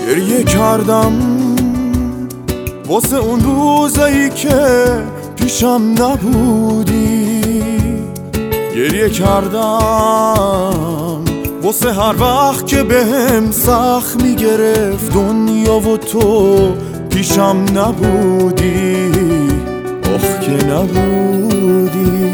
گریه کردم واسه اون روزایی که پیشم نبودی، گریه کردم واسه هر وقت که بهم سخت میگرفت دنیا و تو پیشم نبودی، آخ که نبودی.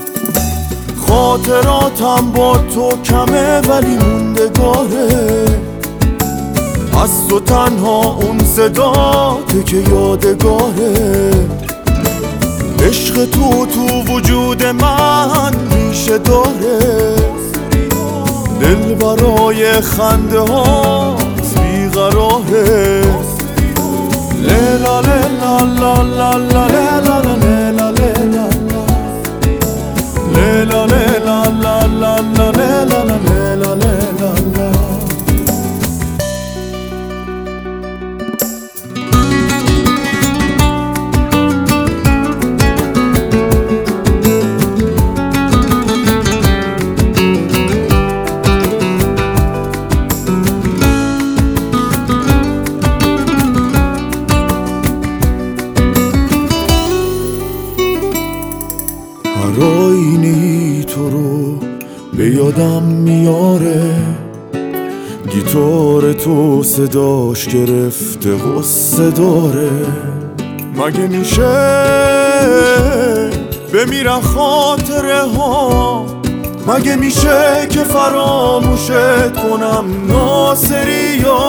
خاطراتم با تو کمه ولی موندگاره، از تو تنها اون صداته که یادگاره. عشق تو وجود من ریشه داره، دل برای خنده هات بیقراره. لیلا لیلا لا لا لا لیلا لیلا لیلا لیلا لیلا لا لا لا لیلا لیلا لیلا. هر آینی تو رو به یادم میاره، گیتار تو صداش گرفته غصه داره. مگه میشه بمیرن خاطره ها، مگه میشه که فراموشت کنم ناصریا.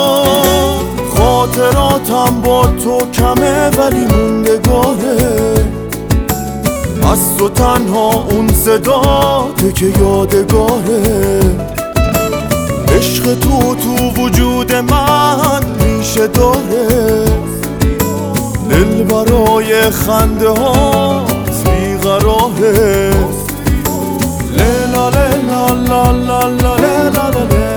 خاطراتم با تو کمه ولی موندگاره، از تو تنها اون صداته که یادگاره. عشق تو وجود من ریشه داره، دل برای خنده هات بیقراره. لیلا لیلا لا لا لا لیلا لیلا